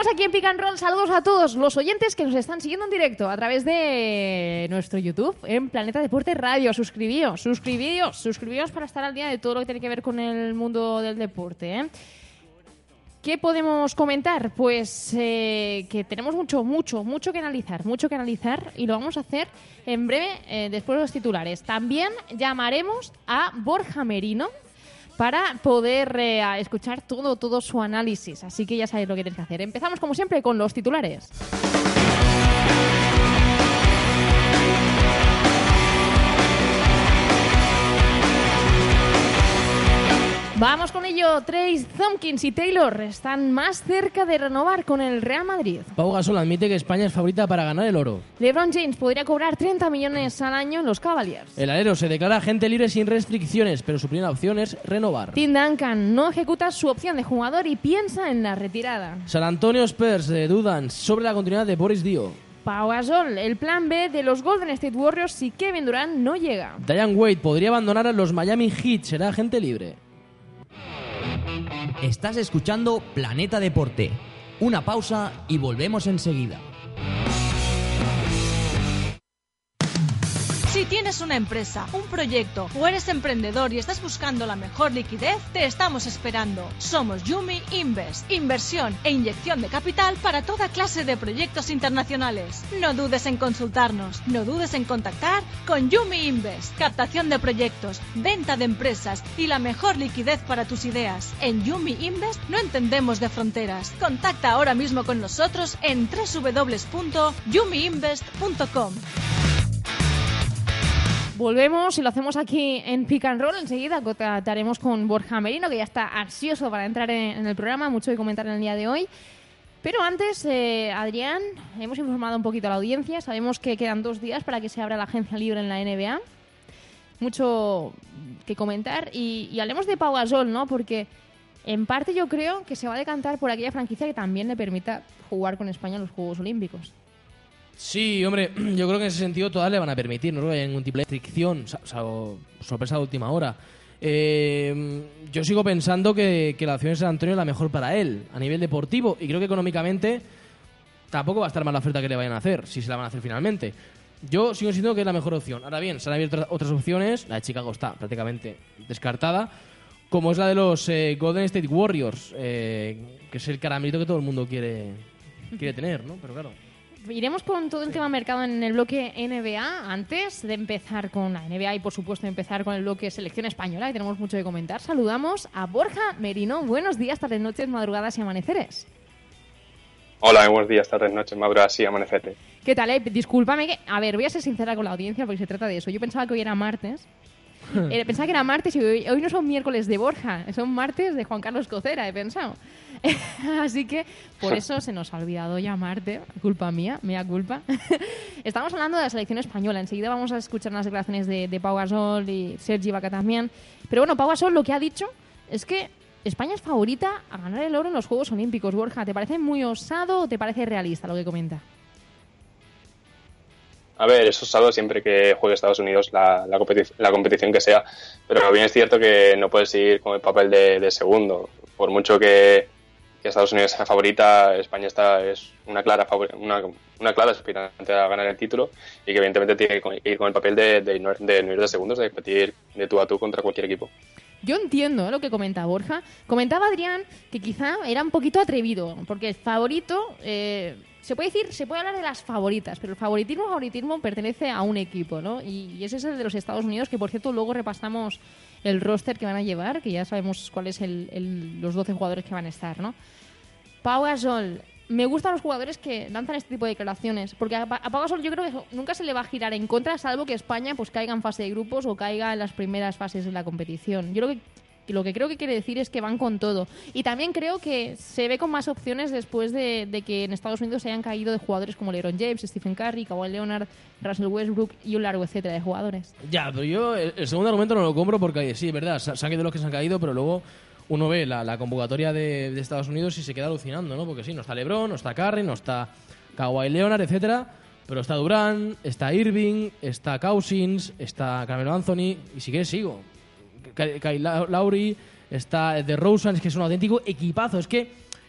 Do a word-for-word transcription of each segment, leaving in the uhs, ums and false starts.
Estamos aquí en Pick and Roll. Saludos a todos los oyentes que nos están siguiendo en directo a través de nuestro YouTube en Planeta Deporte Radio. Suscribíos, suscribíos, suscribíos para estar al día de todo lo que tiene que ver con el mundo del deporte, ¿eh? ¿Qué podemos comentar? Pues eh, que tenemos mucho, mucho, mucho que analizar, mucho que analizar y lo vamos a hacer en breve eh, después de los titulares. También llamaremos a Borja Merino para poder eh, escuchar todo, todo su análisis. Así que ya sabéis lo que tenéis que hacer. Empezamos, como siempre, con los titulares. Vamos con ello. Trace Thompkins y Taylor están más cerca de renovar con el Real Madrid. Pau Gasol admite que España es favorita para ganar el oro. LeBron James podría cobrar treinta millones al año en los Cavaliers. El alero se declara agente libre sin restricciones, pero su primera opción es renovar. Tim Duncan no ejecuta su opción de jugador y piensa en la retirada. San Antonio Spurs eh, dudan sobre la continuidad de Boris Dio. Pau Gasol, el plan B de los Golden State Warriors si Kevin Durant no llega. Diane Wade podría abandonar a los Miami Heat, será agente libre. Estás escuchando Planeta Deporte. Una pausa y volvemos enseguida. Si tienes una empresa, un proyecto o eres emprendedor y estás buscando la mejor liquidez, te estamos esperando. Somos Yumi Invest, inversión e inyección de capital para toda clase de proyectos internacionales. No dudes en consultarnos, no dudes en contactar con Yumi Invest. Captación de proyectos, venta de empresas y la mejor liquidez para tus ideas. En Yumi Invest no entendemos de fronteras. Contacta ahora mismo con nosotros en doble u doble u doble u punto yumi invest punto com. Volvemos y lo hacemos aquí en Pick and Roll. Enseguida trataremos con Borja Merino, que ya está ansioso para entrar en, en el programa. Mucho que comentar en el día de hoy. Pero antes, eh, Adrián, hemos informado un poquito a la audiencia. Sabemos que quedan dos días para que se abra la agencia libre en la N B A. Mucho que comentar. Y, y hablemos de Pau Gasol, ¿no? Porque en parte yo creo que se va a decantar por aquella franquicia que también le permita jugar con España en los Juegos Olímpicos. Sí, hombre, yo creo que en ese sentido todas le van a permitir, no creo que haya ningún tipo de restricción, salvo sorpresa de última hora. Eh, yo sigo pensando que, que la opción de San Antonio es la mejor para él, a nivel deportivo, y creo que económicamente tampoco va a estar mal la oferta que le vayan a hacer, si se la van a hacer finalmente. Yo sigo diciendo que es la mejor opción. Ahora bien, se han abierto otras opciones, la de Chicago está prácticamente descartada, como es la de los eh, Golden State Warriors, eh, que es el caramelito que todo el mundo quiere, quiere tener, ¿no? Pero claro... Iremos con todo el tema mercado en el bloque N B A antes de empezar con la N B A y, por supuesto, empezar con el bloque Selección Española, que tenemos mucho que comentar. Saludamos a Borja Merino. Buenos días, tardes, noches, madrugadas y amaneceres. Hola, buenos días, tardes, noches, madrugadas y amaneceres. ¿Qué tal? Eh? Discúlpame que... A ver, voy a ser sincera con la audiencia porque se trata de eso. Yo pensaba que hoy era martes. Eh, pensaba que era martes y hoy, hoy no son miércoles de Borja, son martes de Juan Carlos Cocera, he pensado. Así que por eso se nos ha olvidado llamarte, culpa mía, mea culpa. Estamos hablando de la selección española, enseguida vamos a escuchar unas declaraciones de, de Pau Gasol y Sergi Ibaka también. Pero bueno, Pau Gasol lo que ha dicho es que España es favorita a ganar el oro en los Juegos Olímpicos. Borja, ¿te parece muy osado o te parece realista lo que comenta? A ver, eso es osado siempre que juegue Estados Unidos la, la, competi- la competición que sea, pero bien es cierto que no puedes seguir con el papel de, de segundo. Por mucho que, que Estados Unidos sea favorita, España está es una clara favor- una, una clara aspirante a ganar el título y que evidentemente tiene que ir con el papel de, de, de, de no ir de segundos, de competir de tú a tú contra cualquier equipo. Yo entiendo, ¿eh?, lo que comenta Borja. Comentaba Adrián que quizá era un poquito atrevido, porque el favorito... Eh, se puede decir, se puede hablar de las favoritas, pero el favoritismo favoritismo pertenece a un equipo, ¿no? Y, y ese es el de los Estados Unidos, que por cierto luego repasamos el roster que van a llevar, que ya sabemos cuál es el, el, los doce jugadores que van a estar, ¿no? Pau Gasol, me gustan los jugadores que lanzan este tipo de declaraciones, porque a, a Pau Gasol yo creo que nunca se le va a girar en contra, salvo que España pues caiga en fase de grupos o caiga en las primeras fases de la competición. Yo creo que lo que creo que quiere decir es que van con todo. Y también creo que se ve con más opciones después de, de que en Estados Unidos se hayan caído de jugadores como LeBron James, Stephen Curry, Kawhi Leonard, Russell Westbrook y un largo etcétera de jugadores. Ya, pero yo el, el segundo argumento no lo compro porque sí, es verdad, se, se han caído los que se han caído, pero luego uno ve la, la convocatoria de, de Estados Unidos y se queda alucinando, ¿no? Porque sí, no está LeBron, no está Curry, no está Kawhi Leonard, etcétera, pero está Durant, está Irving, está Cousins, está Carmelo Anthony, y si quieres sigo. Kyle Lowry, está DeRozan, es que es un auténtico equipazo. Es que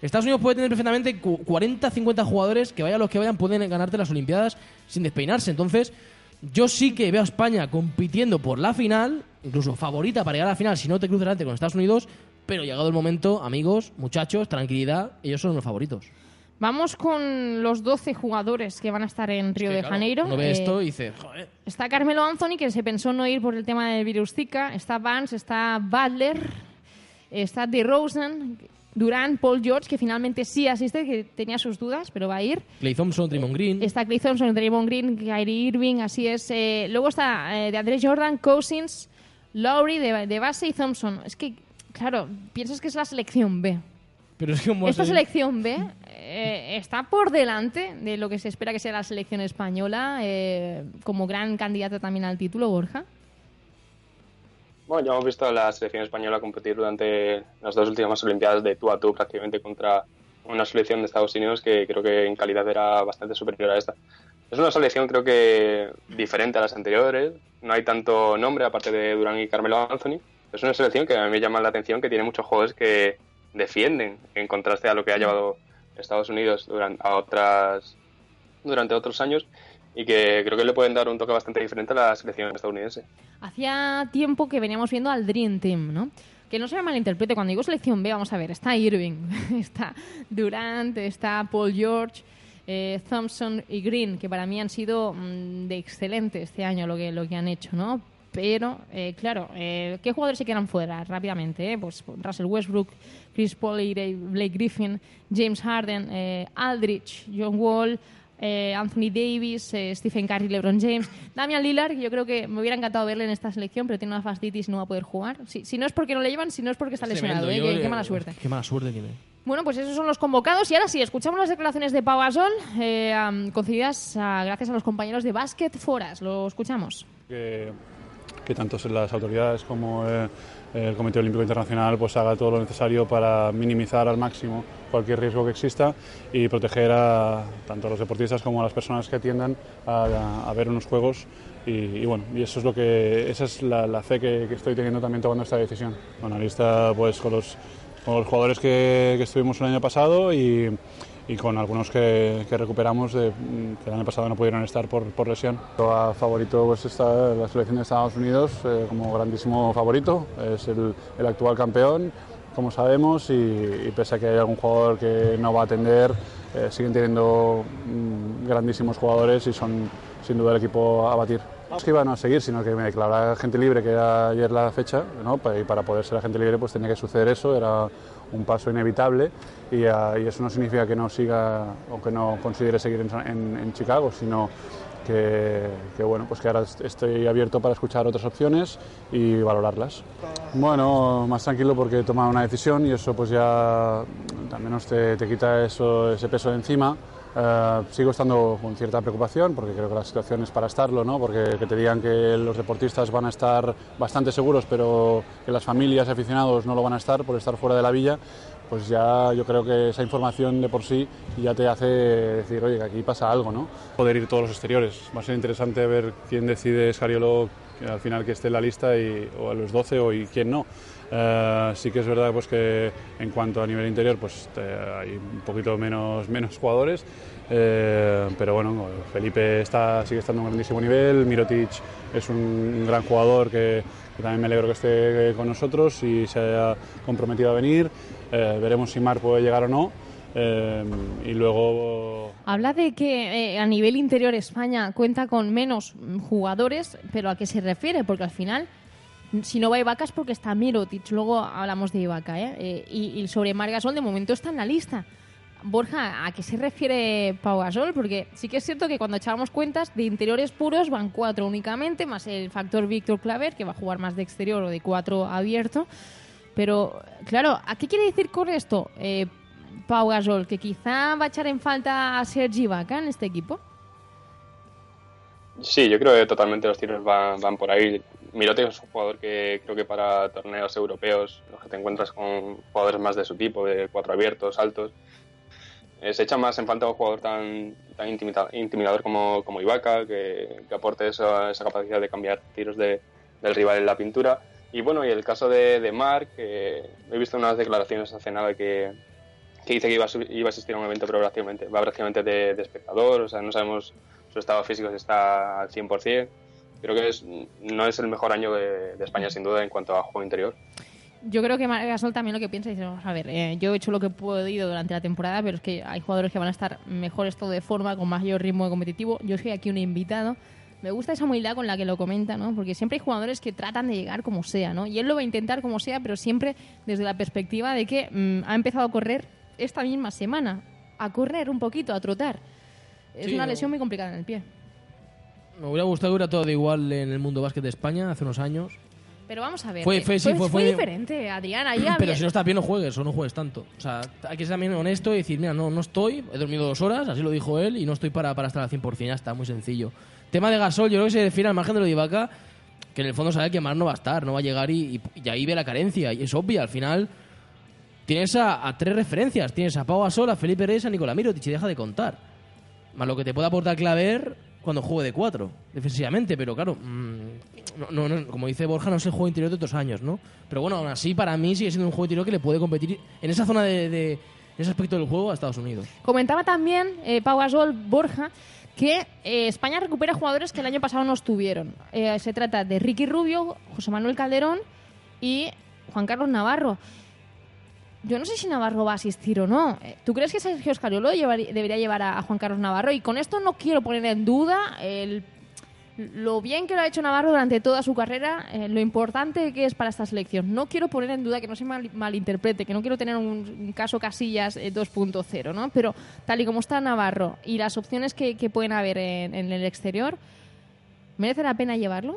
Estados Unidos puede tener perfectamente cuarenta, cincuenta jugadores que vayan los que vayan, pueden ganarte las Olimpiadas sin despeinarse. Entonces, yo sí que veo a España compitiendo por la final, incluso favorita para llegar a la final si no te cruzas delante con Estados Unidos, pero llegado el momento, amigos, muchachos, tranquilidad, ellos son los favoritos. Vamos con los doce jugadores que van a estar en Río Es que, de claro, Janeiro. Uno ve Eh, esto y dice, joder. Está Carmelo Anthony, que se pensó no ir por el tema del virus Zika. Está Vance, está Butler, está DeRozan, Durant, Paul George, que finalmente sí asiste, que tenía sus dudas, pero va a ir. Clay Thompson, Draymond Green. Está Clay Thompson, Draymond Green, Kyrie Irving, así es. Eh, luego está eh, de Andre Jordan, Cousins, Lowry de, de base y Thompson. Es que, claro, piensas que es la selección B. Pero es que como Esta se- selección B eh, está por delante de lo que se espera que sea la selección española, eh, como gran candidata también al título, Borja. Bueno, ya hemos visto a la selección española competir durante las dos últimas Olimpiadas de tú a tú prácticamente contra una selección de Estados Unidos que creo que en calidad era bastante superior a esta. Es una selección creo que diferente a las anteriores, no hay tanto nombre aparte de Durant y Carmelo Anthony. Es una selección que a mí me llama la atención, que tiene muchos jugadores que defienden, en contraste a lo que ha llevado Estados Unidos durante, a otras, durante otros años, y que creo que le pueden dar un toque bastante diferente a la selección estadounidense. Hacía tiempo que veníamos viendo al Dream Team, ¿no? Que no se me malinterprete, cuando digo selección B, vamos a ver, está Irving, está Durant, está Paul George, eh, Thompson y Green, que para mí han sido mmm, de excelente este año lo que, lo que han hecho, ¿no? Pero, eh, claro, eh, ¿qué jugadores se quedan fuera rápidamente? Eh? Pues Russell Westbrook, Chris Paul y Blake Griffin, James Harden, eh, Aldridge, John Wall, eh, Anthony Davis, eh, Stephen Curry, LeBron James, Damian Lillard, que yo creo que me hubiera encantado verle en esta selección, pero tiene una fascitis y no va a poder jugar. Si, si no es porque no le llevan, si no es porque está lesionado. Tremendo, ¿eh? yo- Qué, qué mala suerte. Qué mala suerte tiene. Bueno, pues esos son los convocados. Y ahora sí, escuchamos las declaraciones de Pau Gasol, eh, um, concedidas a, gracias a los compañeros de Basket Foras. Lo escuchamos. Que, que tanto las autoridades como eh, el Comité Olímpico Internacional pues haga todo lo necesario para minimizar al máximo cualquier riesgo que exista y proteger a tanto a los deportistas como a las personas que atiendan a, a, a ver unos juegos. Y, y bueno, y eso es lo que esa es la, la fe que, que estoy teniendo también tomando esta decisión. Bueno, lista pues con los, con los jugadores que, que estuvimos el año pasado y y con algunos que, que recuperamos de, que el año pasado no pudieron estar por, por lesión. A favorito pues está la selección de Estados Unidos eh, como grandísimo favorito, es el, el actual campeón, como sabemos, y, y pese a que hay algún jugador que no va a atender, eh, siguen teniendo mm, grandísimos jugadores y son sin duda el equipo a batir. No es que iban a seguir, sino que me declaraba agente libre, que era ayer la fecha, ¿no? Y para poder ser agente libre pues tenía que suceder eso, era un paso inevitable y, uh, y eso no significa que no siga o que no considere seguir en, en, en Chicago, sino que, que bueno, pues que ahora estoy abierto para escuchar otras opciones y valorarlas. Bueno, más tranquilo porque he tomado una decisión y eso pues ya al menos te, te quita eso, ese peso de encima. Uh, sigo estando con cierta preocupación porque creo que la situación es para estarlo, ¿no? Porque que te digan que los deportistas van a estar bastante seguros pero que las familias y aficionados no lo van a estar por estar fuera de la villa, pues ya yo creo que esa información de por sí ya te hace decir, oye, que aquí pasa algo, ¿no? Poder ir todos los exteriores. Va a ser interesante ver quién decide Scariolo al final que esté en la lista y, o a los doce o y quién no. Uh, sí que es verdad pues que en cuanto a nivel interior pues te, hay un poquito menos, menos jugadores, eh, pero bueno, Felipe está, sigue estando a un grandísimo nivel, Mirotic es un, un gran jugador que, que también me alegro que esté con nosotros y se haya comprometido a venir, eh, veremos si Mar puede llegar o no. Eh, y luego habla de que eh, a nivel interior España cuenta con menos jugadores, pero ¿a qué se refiere? Porque al final, si no va Ibaka es porque está Mirotic, luego hablamos de Ibaka, ¿eh? Eh, y, y sobre Marc Gasol de momento está en la lista. Borja, ¿a qué se refiere Pau Gasol? Porque sí que es cierto que cuando echábamos cuentas de interiores puros van cuatro únicamente, más el factor Víctor Claver, que va a jugar más de exterior o de cuatro abierto. Pero, claro, ¿a qué quiere decir con esto eh, Pau Gasol? ¿Que quizá va a echar en falta a Serge Ibaka en este equipo? Sí, yo creo que totalmente los tiros van, van por ahí. Mirotic es un jugador que creo que para torneos europeos, los que te encuentras con jugadores más de su tipo, de cuatro abiertos, altos, eh, se echa más en falta un jugador tan, tan intimida, intimidador como, como Ibaka, que, que aporte esa, esa capacidad de cambiar tiros de, del rival en la pintura. Y bueno, y el caso de, de Marc, que he visto unas declaraciones hace nada que, que dice que iba a, iba a asistir a un evento, pero prácticamente va prácticamente de, de espectador, o sea, no sabemos su estado físico si está al cien por ciento. Creo que es, no es el mejor año de, de España, sin duda, en cuanto a juego interior. Yo creo que Marc Gasol también lo que piensa dice, vamos a ver, eh, yo he hecho lo que he podido durante la temporada, pero es que hay jugadores que van a estar mejor estado de forma, con mayor ritmo competitivo. Yo soy aquí un invitado. Me gusta esa humildad con la que lo comenta, ¿no? Porque siempre hay jugadores que tratan de llegar como sea, ¿no? Y él lo va a intentar como sea, pero siempre desde la perspectiva de que mmm, ha empezado a correr esta misma semana, a correr un poquito, a trotar. Es Sí, una no. lesión muy complicada en el pie. Me hubiera gustado que hubiera todo igual en el mundo básquet de España hace unos años. Pero vamos a ver. Fue- eh, fue- sí, fue- fue- diferente, Adrián. Ahí Pero había- si no estás bien, no juegues o no juegues tanto. O sea, hay que ser también honesto y decir, mira, no, no estoy, he dormido dos horas, así lo dijo él, y no estoy para, para estar al cien por ciento, ya está, muy sencillo. Tema de Gasol, yo creo que se refiere al margen de lo de Ibaka, que en el fondo sabe que Mar no va a estar, no va a llegar y, y, y ahí ve la carencia, y es obvia, al final tienes a, a tres referencias, tienes a Pau Gasol, a Felipe Reyes, a Nicolás Mirotic, y deja de contar. Más lo que te puede aportar Claver cuando juegue de cuatro, defensivamente, pero claro, mmm, no, no, no, como dice Borja, no es el juego interior de otros años, ¿no? Pero bueno, aún así, para mí sigue siendo un juego interior que le puede competir en esa zona de, de en ese aspecto del juego a Estados Unidos. Comentaba también eh, Pau Gasol, Borja, que eh, España recupera jugadores que el año pasado no estuvieron. Eh, se trata de Ricky Rubio, José Manuel Calderón y Juan Carlos Navarro. Yo no sé si Navarro va a asistir o no. Eh, ¿Tú crees que Sergio Scariolo llevar- debería llevar a, a Juan Carlos Navarro? Y con esto no quiero poner en duda el, lo bien que lo ha hecho Navarro durante toda su carrera, eh, lo importante que es para esta selección. No quiero poner en duda, que no se mal, malinterprete, que no quiero tener un, un caso Casillas eh, dos punto cero, ¿no? Pero tal y como está Navarro y las opciones que, que pueden haber en, en el exterior, ¿merece la pena llevarlo?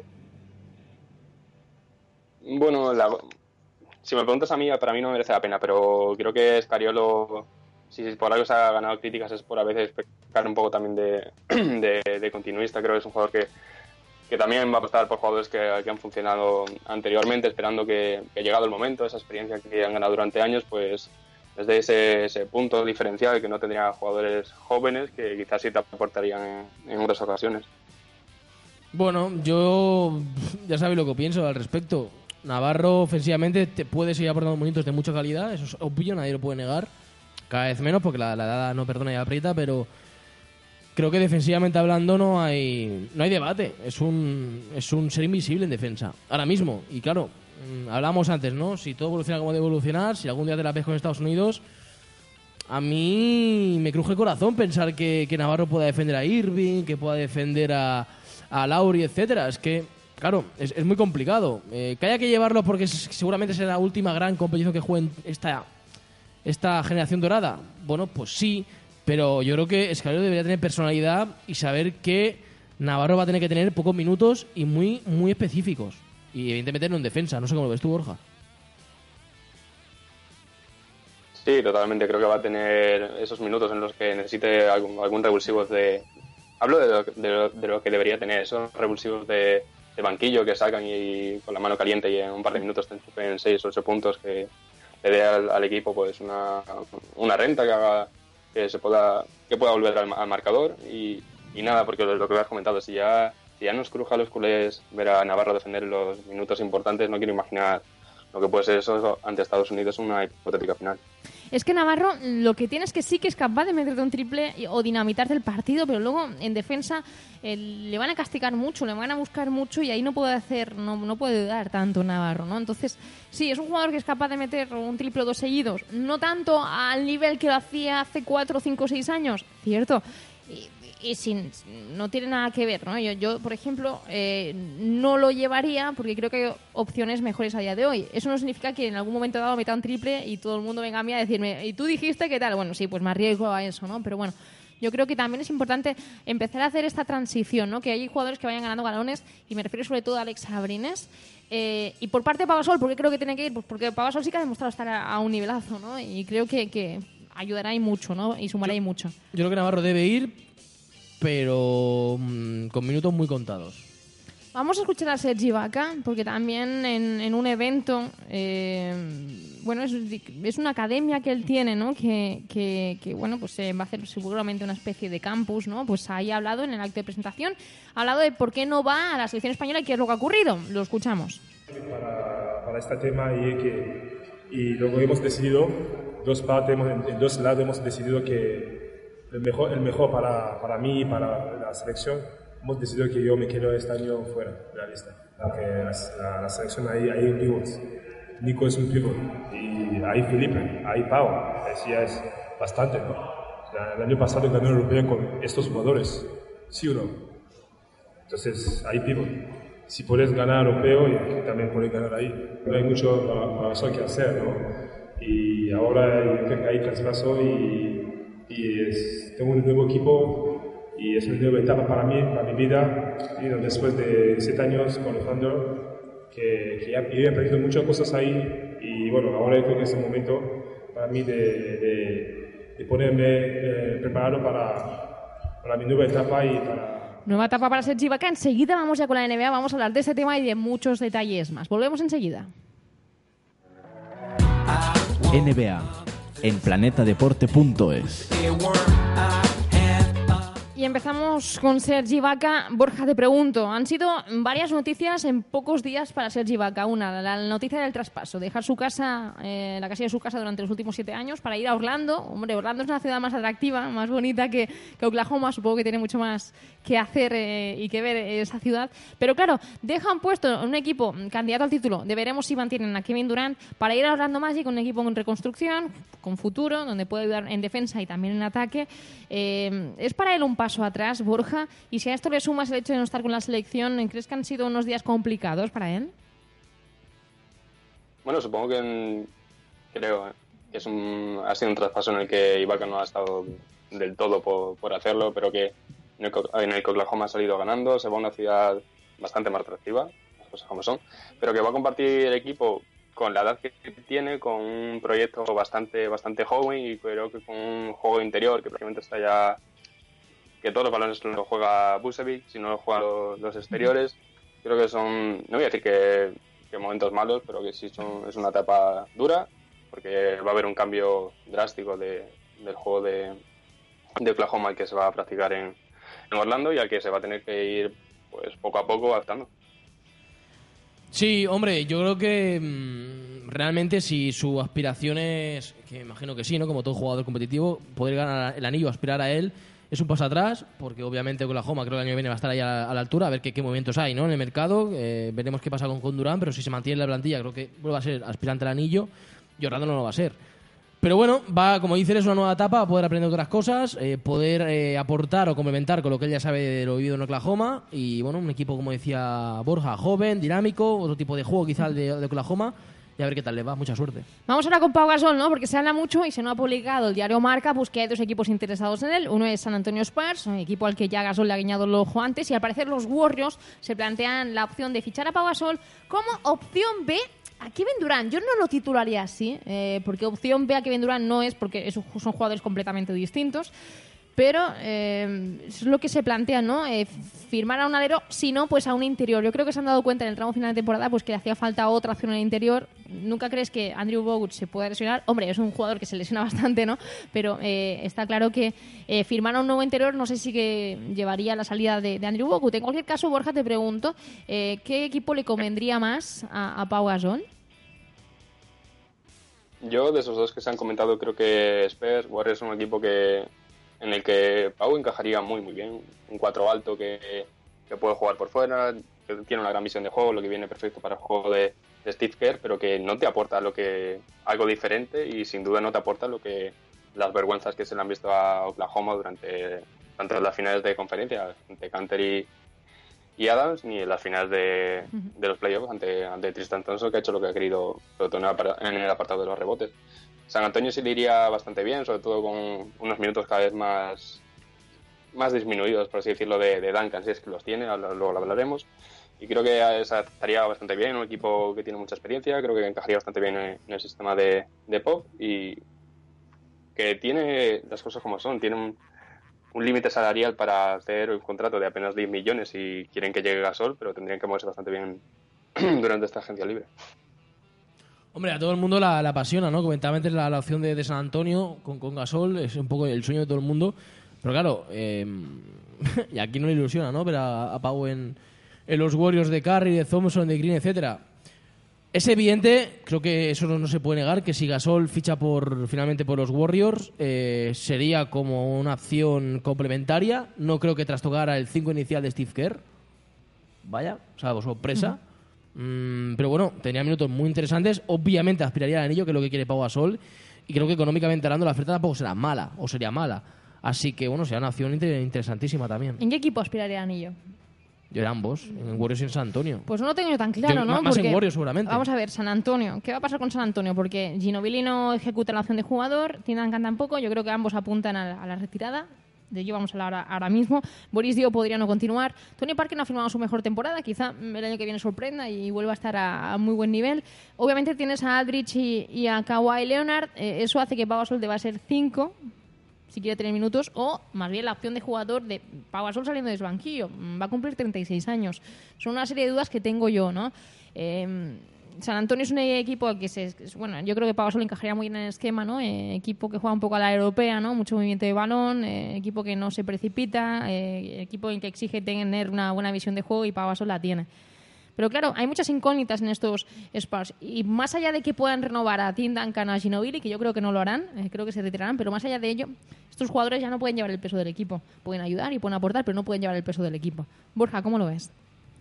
Bueno, la, si me preguntas a mí, para mí no merece la pena, pero creo que Scariolo, si por algo se ha ganado críticas, es por a veces pecar un poco también de, de, de continuista. Creo que es un jugador que, que también va a apostar por jugadores que, que han funcionado anteriormente, esperando que, que llegado el momento, esa experiencia que han ganado durante años, pues desde ese, ese punto diferencial que no tendría jugadores jóvenes que quizás sí te aportarían en, en otras ocasiones. Bueno, yo ya sabéis lo que pienso al respecto. Navarro ofensivamente te puede seguir aportando momentos de mucha calidad, eso es obvio, nadie lo puede negar. Cada vez menos porque la, la edad no perdona y aprieta, pero creo que defensivamente hablando no hay no hay debate. Es un es un ser invisible en defensa ahora mismo. Y claro, mmm, hablamos antes, ¿no? Si todo evoluciona como debe evolucionar, si algún día te la ves con Estados Unidos, a mí me cruje el corazón pensar que, que Navarro pueda defender a Irving, que pueda defender a, a Lauri, etcétera. Es que, claro, es, es muy complicado. Eh, que haya que llevarlo porque es- seguramente será la última gran competición que juegue esta, esta generación dorada. Bueno, pues sí, pero yo creo que Scariolo debería tener personalidad y saber que Navarro va a tener que tener pocos minutos y muy, muy específicos. Y evidentemente no en defensa. No sé cómo lo ves tú, Borja. Sí, totalmente. Creo que va a tener esos minutos en los que necesite algún, algún revulsivo de... Hablo de lo, de, lo, de lo que debería tener, esos revulsivos de, de banquillo que sacan y con la mano caliente y en un par de minutos te enchufen seis o ocho puntos, que le dé al, al equipo pues una, una renta que haga que se pueda que pueda volver al, al marcador y, y nada, porque lo, lo que has comentado, si ya, si ya nos cruja a los culés ver a Navarro defender los minutos importantes, no quiero imaginar lo que puede ser eso ante Estados Unidos en una hipotética final. Es que Navarro lo que tiene es que sí que es capaz de meterte un triple y- o dinamitarte el partido, pero luego en defensa eh, le van a castigar mucho, le van a buscar mucho y ahí no puede hacer, no, no puede dar tanto Navarro, ¿no? Entonces, sí, es un jugador que es capaz de meter un triple o dos seguidos, no tanto al nivel que lo hacía hace cuatro, cinco, seis años, cierto. Y, y sin, no tiene nada que ver, ¿no? Yo, yo por ejemplo, eh, no lo llevaría porque creo que hay opciones mejores a día de hoy. Eso no significa que en algún momento dado meta un triple y todo el mundo venga a mí a decirme, ¿y tú dijiste qué tal? Bueno, sí, pues me arriesgo a eso, ¿no? Pero bueno, yo creo que también es importante empezar a hacer esta transición, ¿no? Que hay jugadores que vayan ganando galones, y me refiero sobre todo a Alex Abrines. Eh, y por parte de Pau Gasol, ¿por qué creo que tiene que ir? Pues porque Pau Gasol sí que ha demostrado estar a, a un nivelazo, ¿no? Y creo que, que ayudará ahí mucho, ¿no? Y sumará ahí mucho. Yo creo que Navarro debe ir, pero mmm, con minutos muy contados. Vamos a escuchar a Sergi Ibaka, porque también en, en un evento, eh, bueno, es, es una academia que él tiene, ¿no? Que, que, que bueno, pues eh, va a hacer seguramente una especie de campus, ¿no? Pues ahí ha hablado en el acto de presentación, ha hablado de por qué no va a la selección española y qué es lo que ha ocurrido. Lo escuchamos. Para, para este tema y, que, y luego hemos decidido dos partes, hemos, en dos lados hemos decidido que el mejor, el mejor para, para mí y para la selección, hemos decidido que yo me quedo este año fuera de la lista. Porque la, la, la selección hay, hay pivots. Nico es un pivot y hay Felipe, hay Pau, eso ya es bastante, ¿no? O sea, el año pasado ganó el europeo con estos jugadores, ¿sí o no? Entonces hay pivot. Si puedes ganar europeo, también puedes ganar ahí. No hay mucho para, para eso que hacer, ¿no? Y ahora yo creo que hay traspaso y, y es, tengo un nuevo equipo y es una nueva etapa para mí, para mi vida. Y después de siete años con el Thunder, que, que ya he aprendido muchas cosas ahí y bueno, ahora creo que es el momento para mí de, de, de ponerme eh, preparado para, para mi nueva etapa y para... Nueva etapa para Serge Ibaka. Enseguida vamos ya con la N B A, vamos a hablar de este tema y de muchos detalles más. Volvemos enseguida. N B A en planeta deporte punto es. Y empezamos con Serge Ibaka. Borja, te pregunto, han sido varias noticias en pocos días para Serge Ibaka. Una, la noticia del traspaso, dejar su casa, eh, la casilla de su casa durante los últimos siete años para ir a Orlando. Hombre, Orlando es una ciudad más atractiva, más bonita que, que Oklahoma. Supongo que tiene mucho más que hacer eh, y que ver esa ciudad. Pero claro, dejan puesto un equipo candidato al título, de veremos si mantienen a Kevin Durant, para ir a Orlando Magic, un equipo en reconstrucción, con futuro, donde puede ayudar en defensa y también en ataque. Eh, es para él un paso atrás, Borja, y si a esto le sumas el hecho de no estar con la selección, ¿crees que han sido unos días complicados para él? Bueno, supongo que creo que es un, ha sido un traspaso en el que Ibaka no ha estado del todo por, por hacerlo, pero que en el, en el que Oklahoma ha salido ganando, se va a una ciudad bastante más atractiva, las cosas como son, pero que va a compartir el equipo con la edad que tiene, con un proyecto bastante bastante joven y creo que con un juego interior que prácticamente está ya, que todos los balones los juega Vucevic, si no los juegan los, los exteriores. Creo que son, no voy a decir que, que momentos malos, pero que sí son, es una etapa dura, porque va a haber un cambio drástico de, del juego de, de Oklahoma al que se va a practicar en, en Orlando y al que se va a tener que ir pues poco a poco adaptando. Sí, hombre, yo creo que mmm, realmente si su aspiración es, que imagino que sí, ¿no? Como todo jugador competitivo, poder ganar el anillo, aspirar a él, es un paso atrás, porque obviamente Oklahoma creo que el año que viene va a estar ahí a la, a la altura, a ver qué, qué movimientos hay, ¿no? En el mercado, eh, veremos qué pasa con, con Durant, pero si se mantiene la plantilla, creo que vuelve a ser aspirante al anillo, y Orlando no lo va a ser. Pero bueno, va, como dices, es una nueva etapa, a poder aprender otras cosas, eh, poder eh, aportar o complementar con lo que él ya sabe de lo vivido en Oklahoma, y bueno, un equipo, como decía Borja, joven, dinámico, otro tipo de juego quizá el de, de Oklahoma, y a ver qué tal le va. Mucha suerte. Vamos ahora con Pau Gasol, ¿no? Porque se habla mucho y se nos ha publicado el diario Marca, pues que hay dos equipos interesados en él. Uno es San Antonio Spurs, un equipo al que ya Gasol le ha guiñado el ojo antes, y al parecer los Warriors se plantean la opción de fichar a Pau Gasol como opción B a Kevin Durant. Yo no lo titularía así, eh, porque opción B a Kevin Durant no es, porque son jugadores completamente distintos. Pero eh, es lo que se plantea, ¿no? Eh, firmar a un alero, si no, pues a un interior. Yo creo que se han dado cuenta en el tramo final de temporada pues que le hacía falta otra opción en el interior. ¿Nunca crees que Andrew Bogut se pueda lesionar? Hombre, es un jugador que se lesiona bastante, ¿no? Pero eh, está claro que eh, firmar a un nuevo interior no sé si que llevaría la salida de, de Andrew Bogut. En cualquier caso, Borja, te pregunto, eh, ¿qué equipo le convendría más a, a Pau Gasol? Yo, de esos dos que se han comentado, creo que Spurs, Warriors es un equipo que en el que Pau encajaría muy muy bien, un cuatro alto que, que puede jugar por fuera, que tiene una gran visión de juego, lo que viene perfecto para el juego de, de Steve Kerr, pero que no te aporta lo que algo diferente y sin duda no te aporta lo que las vergüenzas que se le han visto a Oklahoma durante tanto en las finales de conferencia ante Canter y, y Adams, ni en las finales de, de los playoffs ante, ante Tristan Thompson, que ha hecho lo que ha querido, sobre todo en el apartado de los rebotes. San Antonio sí le iría bastante bien, sobre todo con unos minutos cada vez más, más disminuidos, por así decirlo, de, de Duncan, si es que los tiene, luego lo hablaremos. Y creo que estaría bastante bien, un equipo que tiene mucha experiencia, creo que encajaría bastante bien en, en el sistema de, de Pop y que tiene las cosas como son, tiene un, un límite salarial para hacer un contrato de apenas diez millones si quieren que llegue Gasol, pero tendrían que moverse bastante bien durante esta agencia libre. Hombre, a todo el mundo la, la apasiona, ¿no? Comentaba antes la, la opción de, de San Antonio con, con Gasol, es un poco el sueño de todo el mundo. Pero claro, eh, y aquí no le ilusiona, ¿no? Pero a, a Pau en, en los Warriors de Curry, de Thompson, de Green, etcétera. Es evidente, creo que eso no, no se puede negar, que si Gasol ficha por finalmente por los Warriors, eh, sería como una opción complementaria. No creo que trastocara el cinco inicial de Steve Kerr. Vaya, o sea, sorpresa. Uh-huh. Mm, pero bueno, tenía minutos muy interesantes. Obviamente aspiraría al anillo, que es lo que quiere Pau Gasol. Y creo que económicamente hablando la oferta tampoco será mala, o sería mala. Así que bueno, será una opción inter- interesantísima también. ¿En qué equipo aspiraría al anillo? Yo en ambos, en Warriors y en San Antonio. Pues no lo tengo yo tan claro, yo, ¿no? Más Porque, en Warriors seguramente. Vamos a ver, San Antonio. ¿Qué va a pasar con San Antonio? Porque Ginobili no ejecuta la opción de jugador, Tim Duncan tampoco. Yo creo que ambos apuntan a la, a la retirada. De ello vamos a hablar ahora, ahora mismo. Boris Dio podría no continuar. Tony Parker no ha firmado su mejor temporada. Quizá el año que viene sorprenda y vuelva a estar a, a muy buen nivel. Obviamente tienes a Aldridge y, y a Kawhi Leonard. Eh, eso hace que Pau Gasol deba ser cinco si quiere tener minutos, o más bien la opción de jugador de Pau Gasol saliendo del banquillo. Va a cumplir treinta y seis años. Son una serie de dudas que tengo yo, ¿no? Eh, San Antonio es un equipo que se, bueno, yo creo que Pau Gasol encajaría muy bien en el esquema, ¿no? Eh, equipo que juega un poco a la europea, ¿no? Mucho movimiento de balón, eh, equipo que no se precipita, eh, equipo en que exige tener una buena visión de juego, y Pau Gasol la tiene. Pero claro, hay muchas incógnitas en estos Spurs. Y más allá de que puedan renovar a Tim Duncan, a Ginobili, que yo creo que no lo harán, eh, creo que se retirarán, pero más allá de ello, estos jugadores ya no pueden llevar el peso del equipo. Pueden ayudar y pueden aportar, pero no pueden llevar el peso del equipo. Borja, ¿cómo lo ves?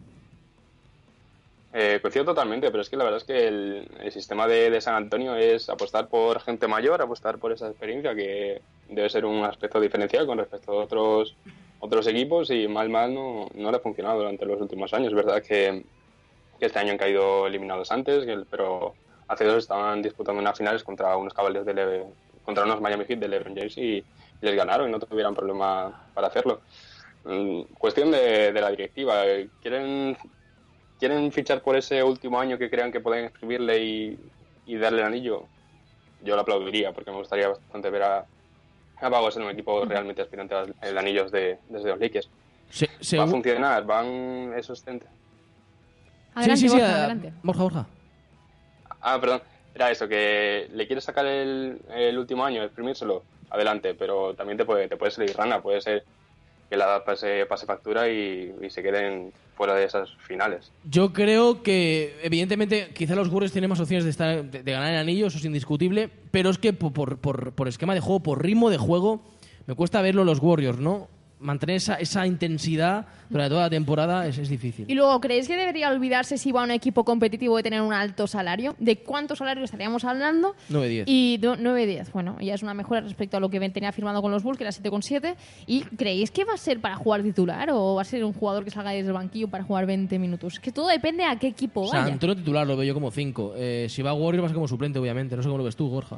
Eh, coincido totalmente, pero es que la verdad es que el, el sistema de, de San Antonio es apostar por gente mayor, apostar por esa experiencia, que debe ser un aspecto diferencial con respecto a otros otros equipos, y mal mal no, no le ha funcionado durante los últimos años. Es verdad que, que este año han caído eliminados antes, que el, pero hace dos estaban disputando unas finales contra unos Cavaliers de Le, contra unos Miami Heat de LeBron James, y les ganaron y no tuvieran problema para hacerlo. Mm, cuestión de, de la directiva. Quieren quieren fichar por ese último año que crean que pueden escribirle y, y darle el anillo. Yo lo aplaudiría, porque me gustaría bastante ver a, a Pau Gasol en un equipo realmente aspirante al anillo de, desde los Lakers. Se, se, ¿Va a funcionar? ¿Van esos tentes? Adelante, sí, sí, Borja, sí, adelante. Borja, Borja. Ah, perdón. Era eso, que le quieres sacar el, el último año, exprimírselo, adelante, pero también te puede, te puede salir rana, puede ser que la edad pase, pase factura y, y se queden fuera de esas finales. Yo creo que, evidentemente, quizá los Warriors tienen más opciones de, estar, de, de ganar el anillo, eso es indiscutible, pero es que por, por, por esquema de juego, por ritmo de juego, me cuesta verlo los Warriors, ¿no? Mantener esa, esa intensidad durante toda la temporada es, es difícil. Y luego, ¿creéis que debería olvidarse, si va a un equipo competitivo, de tener un alto salario? ¿De cuánto salario estaríamos hablando? nueve diez. Y nueve diez, bueno, ya es una mejora respecto a lo que tenía firmado con los Bulls, que era siete coma siete. ¿Y creéis que va a ser para jugar titular o va a ser un jugador que salga desde el banquillo para jugar veinte minutos? Es que todo depende a qué equipo O sea, vaya. Antonio titular lo veo yo como cinco. Eh, si va a Warriors va a ser como suplente, obviamente. No sé cómo lo ves tú, Borja.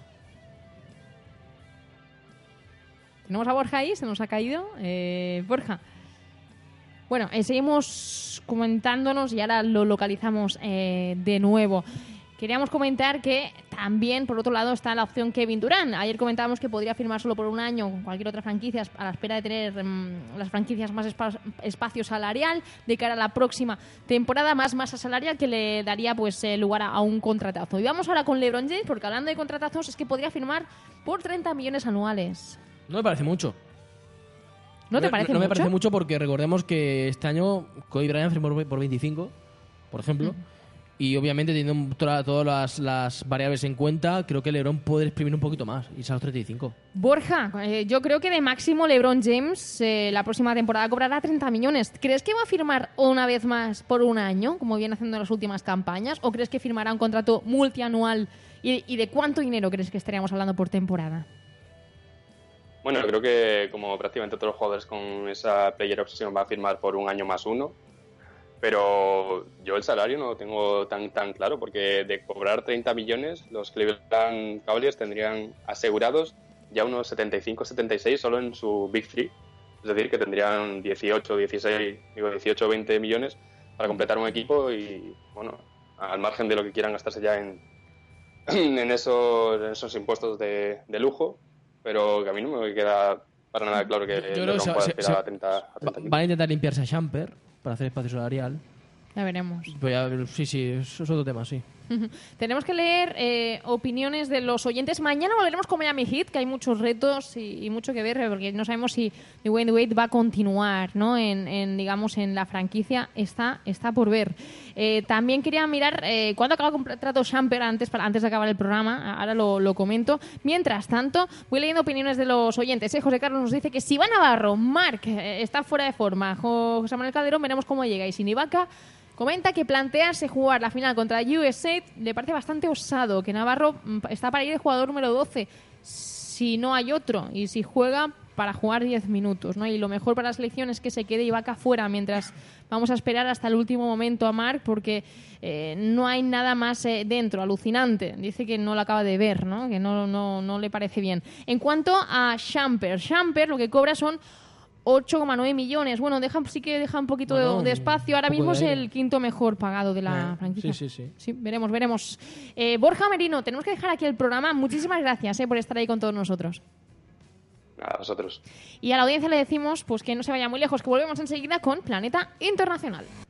Tenemos a Borja ahí, se nos ha caído. Eh, Borja. Bueno, eh, seguimos comentándonos y ahora lo localizamos eh, de nuevo. Queríamos comentar que también, por otro lado, está la opción Kevin Durant. Ayer comentábamos que podría firmar solo por un año con cualquier otra franquicia a la espera de tener um, las franquicias más espa- espacio salarial de cara a la próxima temporada, más masa salarial que le daría pues eh, lugar a, a un contratazo. Y vamos ahora con LeBron James, porque hablando de contratazos es que podría firmar por treinta millones anuales. No me parece mucho. ¿No te parece no, no mucho? me parece mucho porque recordemos que este año Kobe Bryant firmó por veinticinco, por ejemplo. Mm. Y obviamente teniendo toda, todas las, las variables en cuenta, creo que LeBron puede exprimir un poquito más y a los treinta y cinco. Borja, eh, yo creo que de máximo LeBron James eh, la próxima temporada cobrará treinta millones. ¿Crees que va a firmar una vez más por un año, como viene haciendo en las últimas campañas? ¿O crees que firmará un contrato multianual? ¿Y, y de cuánto dinero crees que estaríamos hablando por temporada? Bueno, creo que como prácticamente todos los jugadores con esa player obsesión va a firmar por un año más uno, pero yo el salario no lo tengo tan tan claro, porque de cobrar treinta millones los Cleveland Cavaliers tendrían asegurados ya unos setenta y cinco setenta y seis solo en su Big Three, es decir, que tendrían dieciocho, dieciséis, digo dieciocho, veinte millones para completar un equipo y, bueno, al margen de lo que quieran gastarse ya en, en, esos, en esos impuestos de, de lujo. Pero que a mí no me queda para nada claro que LeBron pueda aspirar a treinta, a treinta Van a intentar limpiarse a Shumpert para hacer espacio salarial. Ya veremos. Pues ya, sí, sí, eso es otro tema, sí. Tenemos que leer eh, opiniones de los oyentes. Mañana volveremos con Miami Heat, que hay muchos retos y, y mucho que ver, porque no sabemos si Dwayne Wade va a continuar, ¿no? En, en digamos, en la franquicia. Está, está por ver. Eh, también quería mirar eh, cuándo acaba el contrato Shumpert antes, para, antes de acabar el programa. Ahora lo, lo comento. Mientras tanto, voy leyendo opiniones de los oyentes. ¿eh? José Carlos nos dice que si Iván Navarro, Marc, eh, está fuera de forma. José Manuel Calderón, veremos cómo llega. Y sin Ibaka, comenta que plantearse jugar la final contra U S A le parece bastante osado, que Navarro está para ir de jugador número doce si no hay otro, y si juega para jugar diez minutos, ¿no? Y lo mejor para la selección es que se quede Ibaka fuera, mientras vamos a esperar hasta el último momento a Marc, porque eh, no hay nada más eh, dentro. Alucinante. Dice que no lo acaba de ver, ¿no? Que no, no, no le parece bien. En cuanto a Shumpert, Shumpert lo que cobra son ocho coma nueve millones. Bueno, deja, sí que deja un poquito bueno, de, de espacio. Ahora mismo es el quinto mejor pagado de la eh, franquicia. Sí, sí, sí. Sí, veremos, veremos. Eh, Borja Merino, tenemos que dejar aquí el programa. Muchísimas gracias eh, por estar ahí con todos nosotros. A vosotros. Y a la audiencia le decimos pues que no se vaya muy lejos, que volvemos enseguida con Planeta Internacional.